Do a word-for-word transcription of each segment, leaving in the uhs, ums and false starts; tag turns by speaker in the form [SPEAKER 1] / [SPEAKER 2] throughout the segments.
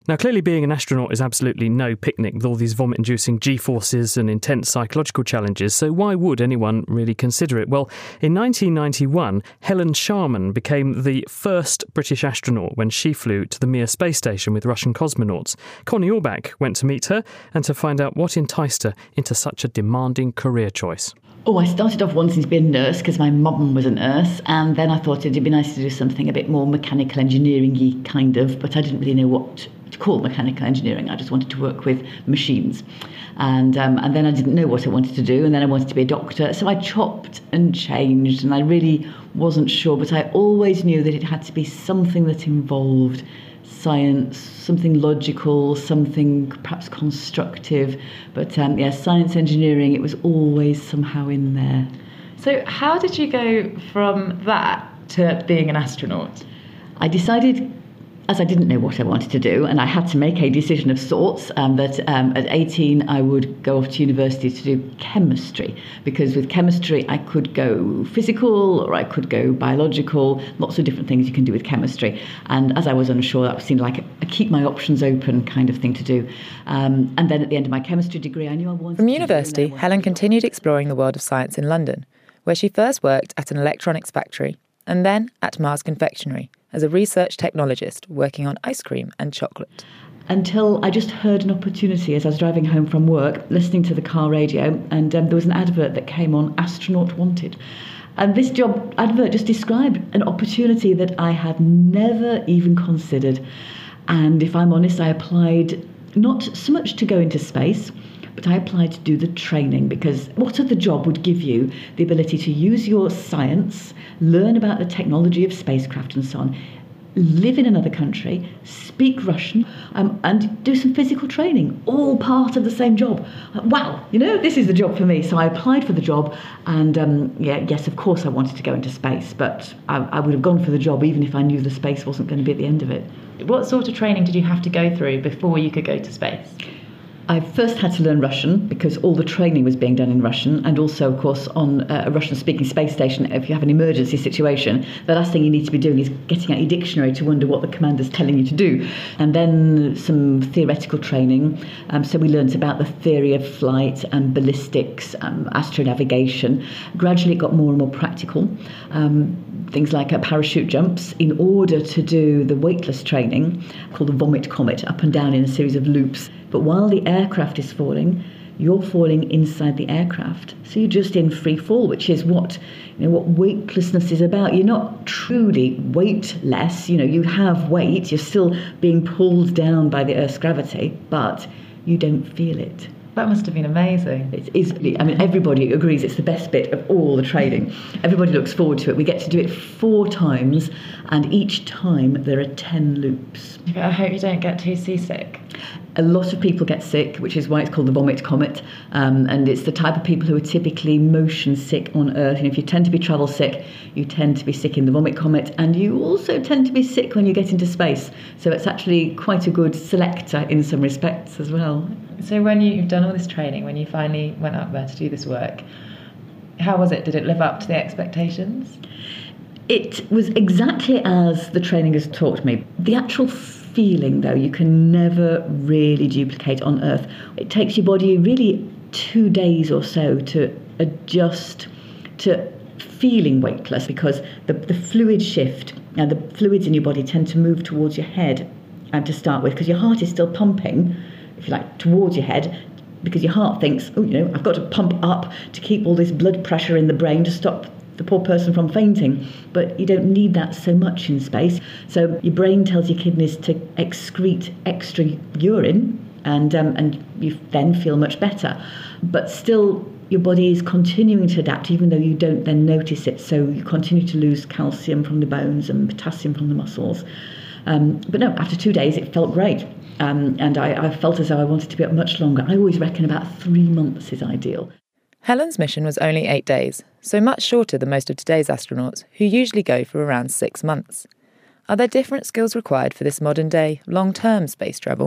[SPEAKER 1] Now, clearly being an astronaut is absolutely no picnic with all these vomit-inducing G-forces and intense psychological challenges, so why would anyone really consider it? Well, in nineteen ninety-one, Helen Sharman became the first British astronaut when she flew to the Mir space station with Russian cosmonauts. Connie Orbach went to meet her and to find out what enticed her into such a demanding career choice.
[SPEAKER 2] Oh, I started off wanting to be a nurse because my mum was a nurse, and then I thought it'd be nice to do something a bit more mechanical engineering-y kind of, but I didn't really know what to call mechanical engineering. I just wanted to work with machines. And um, and then I didn't know what I wanted to do, and then I wanted to be a doctor. So I chopped and changed, and I really wasn't sure, but I always knew that it had to be something that involved science, something logical, something perhaps constructive. But um, yeah, science engineering, it was always somehow in there.
[SPEAKER 3] So how did you go from that to being an astronaut?
[SPEAKER 2] I decided, as I didn't know what I wanted to do, and I had to make a decision of sorts, um, that um, at eighteen I would go off to university to do chemistry, because with chemistry I could go physical or I could go biological, lots of different things you can do with chemistry. And as I was unsure, that seemed like a, a keep my options open kind of thing to do. Um, and then at the end of my chemistry degree, I knew I wanted
[SPEAKER 4] From
[SPEAKER 2] to
[SPEAKER 4] university,
[SPEAKER 2] do
[SPEAKER 4] Helen continued exploring the world of science in London, where she first worked at an electronics factory and then at Mars Confectionery as a research technologist working on ice cream and chocolate.
[SPEAKER 2] Until I just heard an opportunity as I was driving home from work, listening to the car radio, and um, there was an advert that came on, Astronaut Wanted. And this job advert just described an opportunity that I had never even considered. And if I'm honest, I applied not so much to go into space, but I applied to do the training, because what other job would give you the ability to use your science, learn about the technology of spacecraft and so on, live in another country, speak Russian, um, and do some physical training, all part of the same job. Wow, you know, this is the job for me. So I applied for the job, and um, yeah, yes, of course I wanted to go into space, but I, I would have gone for the job even if I knew the space wasn't going to be at the end of it.
[SPEAKER 3] What sort of training did you have to go through before you could go to space?
[SPEAKER 2] I first had to learn Russian because all the training was being done in Russian, and also, of course, on a Russian-speaking space station, if you have an emergency situation, the last thing you need to be doing is getting out your dictionary to wonder what the commander's telling you to do. And then some theoretical training. Um, so we learnt about the theory of flight and ballistics, um, astronavigation. Gradually it got more and more practical. Um, things like uh, parachute jumps, in order to do the weightless training called the vomit comet, up and down in a series of loops. But while the aircraft is falling, you're falling inside the aircraft. So you're just in free fall, which is what, you know, what weightlessness is about. You're not truly weightless. You know, you have weight. You're still being pulled down by the Earth's gravity, but you don't feel it.
[SPEAKER 3] That must have been amazing.
[SPEAKER 2] It is. I mean, everybody agrees it's the best bit of all the training. Everybody looks forward to it. We get to do it four times, and each time there are ten loops.
[SPEAKER 3] I hope you don't get too seasick.
[SPEAKER 2] A lot of people get sick, which is why it's called the vomit comet, um, and it's the type of people who are typically motion sick on Earth. And if you tend to be travel sick, you tend to be sick in the vomit comet, and you also tend to be sick when you get into space. So it's actually quite a good selector in some respects as well.
[SPEAKER 3] So when you've done all this training, when you finally went up there to do this work, how was it? Did it live up to the expectations?
[SPEAKER 2] It was exactly as the training has taught me. The actual feeling, though, you can never really duplicate on Earth. It takes your body really two days or so to adjust to feeling weightless, because the, the fluid shift, now the fluids in your body tend to move towards your head, and to start with, because your heart is still pumping, if you like, towards your head, because your heart thinks, oh, you know, I've got to pump up to keep all this blood pressure in the brain to stop the poor person from fainting. But you don't need that so much in space. So your brain tells your kidneys to excrete extra urine, and um, and you then feel much better. But still, your body is continuing to adapt, even though you don't then notice it. So you continue to lose calcium from the bones and potassium from the muscles. Um, but no, after two days, it felt great. Um, and I, I felt as though I wanted to be up much longer. I always reckon about three months is ideal.
[SPEAKER 4] Helen's mission was only eight days, so much shorter than most of today's astronauts, who usually go for around six months. Are there different skills required for this modern-day, long-term space travel?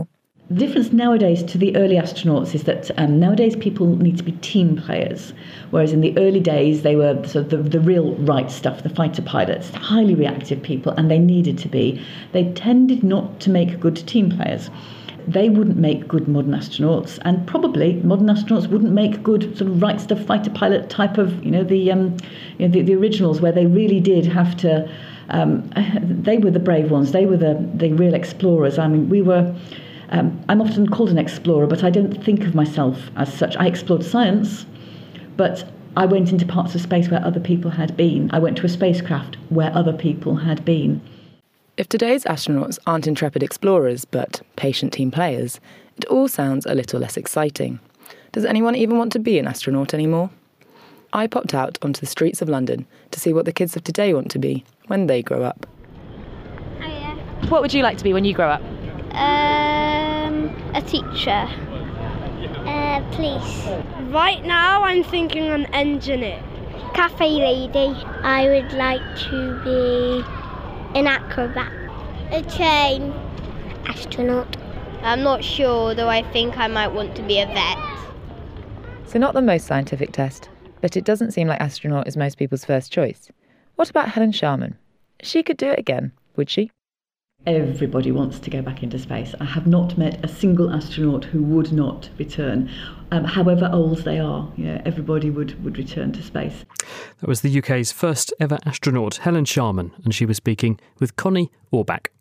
[SPEAKER 2] The difference nowadays to the early astronauts is that um, nowadays people need to be team players, whereas in the early days they were sort of the, the real right stuff, the fighter pilots, highly reactive people, and they needed to be. They tended not to make good team players. They wouldn't make good modern astronauts, and probably modern astronauts wouldn't make good sort of right stuff fighter pilot type of, you know, the um, you know, the, the originals where they really did have to. Um, they were the brave ones. They were the the real explorers. I mean, we were. Um, I'm often called an explorer, but I don't think of myself as such. I explored science, but I went into parts of space where other people had been. I went to a spacecraft where other people had been.
[SPEAKER 4] If today's astronauts aren't intrepid explorers, but patient team players, it all sounds a little less exciting. Does anyone even want to be an astronaut anymore? I popped out onto the streets of London to see what the kids of today want to be when they grow up.
[SPEAKER 5] Hiya.
[SPEAKER 4] What would you like to be when you grow up?
[SPEAKER 5] Um, a teacher. Uh, police. Right now I'm thinking an engineer. Cafe lady. I would like to be an acrobat. A train. Astronaut. I'm not sure, though I think I might want to be a vet.
[SPEAKER 4] So not the most scientific test, but it doesn't seem like astronaut is most people's first choice. What about Helen Sharman? She could do it again, would she?
[SPEAKER 2] Everybody wants to go back into space. I have not met a single astronaut who would not return, um, however old they are. Yeah, everybody would, would return to space.
[SPEAKER 1] That was the U K's first ever astronaut, Helen Sharman, and she was speaking with Connie Orbach.